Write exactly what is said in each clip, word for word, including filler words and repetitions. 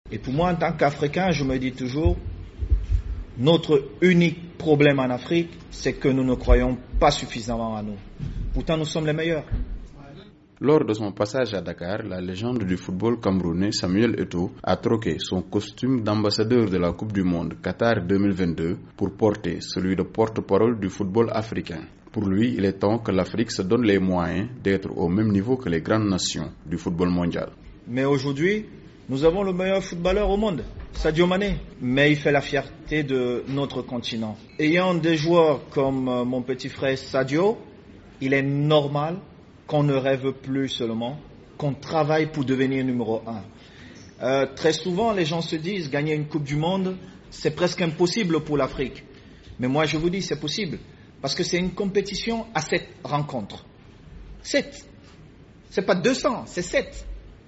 Et pour moi, en tant qu'Africain, je me dis toujours, notre unique problème en Afrique, c'est que nous ne croyons pas suffisamment en nous. Pourtant, nous sommes les meilleurs. Lors de son passage à Dakar, la légende du football camerounais Samuel Eto'o a troqué son costume d'ambassadeur de la Coupe du Monde Qatar deux mille vingt-deux pour porter celui de porte-parole du football africain. Pour lui, il est temps que l'Afrique se donne les moyens d'être au même niveau que les grandes nations du football mondial. Mais aujourd'hui, nous avons le meilleur footballeur au monde, Sadio Mané. Mais il fait la fierté de notre continent. Ayant des joueurs comme mon petit frère Sadio, il est normal qu'on ne rêve plus seulement, qu'on travaille pour devenir numéro un. Euh, très souvent, les gens se disent, gagner une Coupe du Monde, c'est presque impossible pour l'Afrique. Mais moi, je vous dis, c'est possible. Parce que c'est une compétition à sept rencontres. Sept. C'est pas deux cents, c'est sept.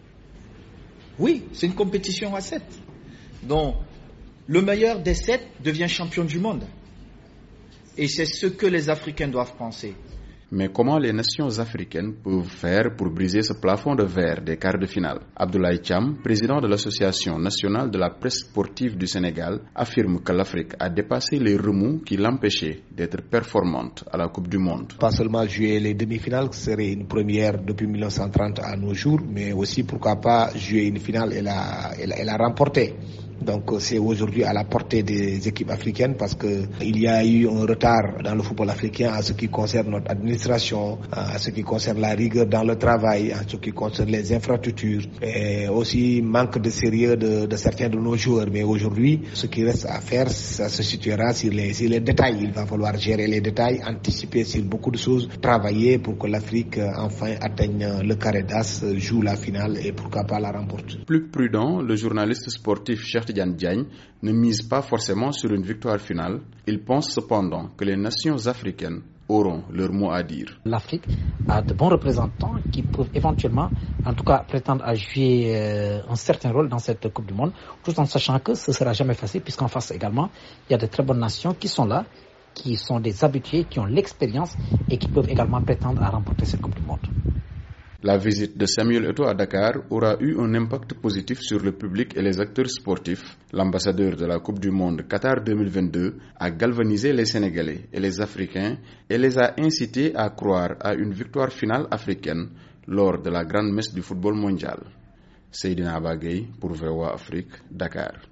Oui, c'est une compétition à sept. Donc, le meilleur des sept devient champion du monde. Et c'est ce que les Africains doivent penser. Mais comment les nations africaines peuvent faire pour briser ce plafond de verre des quarts de finale? Abdoulaye Thiam, président de l'Association nationale de la presse sportive du Sénégal, affirme que l'Afrique a dépassé les remous qui l'empêchaient d'être performante à la Coupe du Monde. Pas seulement jouer les demi-finales, ce serait une première depuis mille neuf cent trente à nos jours, mais aussi pourquoi pas jouer une finale et la, et la, et la remporter. Donc c'est aujourd'hui à la portée des équipes africaines parce que il y a eu un retard dans le football africain en ce qui concerne notre administration, en ce qui concerne la rigueur dans le travail, en ce qui concerne les infrastructures et aussi manque de sérieux de, de certains de nos joueurs. Mais aujourd'hui, ce qui reste à faire, ça se situera sur les, sur les détails. Il va falloir gérer les détails, anticiper sur beaucoup de choses, travailler pour que l'Afrique enfin atteigne le carré d'as, joue la finale et pourquoi pas la remporte. Plus prudent, le journaliste sportif Cheikh Tidiane Diagne ne mise pas forcément sur une victoire finale. Il pense cependant que les nations africaines auront leur mot à dire. L'Afrique a de bons représentants qui peuvent éventuellement, en tout cas, prétendre à jouer euh, un certain rôle dans cette Coupe du Monde, tout en sachant que ce ne sera jamais facile, puisqu'en face également, il y a de très bonnes nations qui sont là, qui sont des habitués, qui ont l'expérience et qui peuvent également prétendre à remporter cette Coupe du Monde. La visite de Samuel Eto'o à Dakar aura eu un impact positif sur le public et les acteurs sportifs. L'ambassadeur de la Coupe du Monde Qatar deux mille vingt-deux a galvanisé les Sénégalais et les Africains et les a incités à croire à une victoire finale africaine lors de la grande messe du football mondial. Seydina Bagay pour V O A Afrique, Dakar.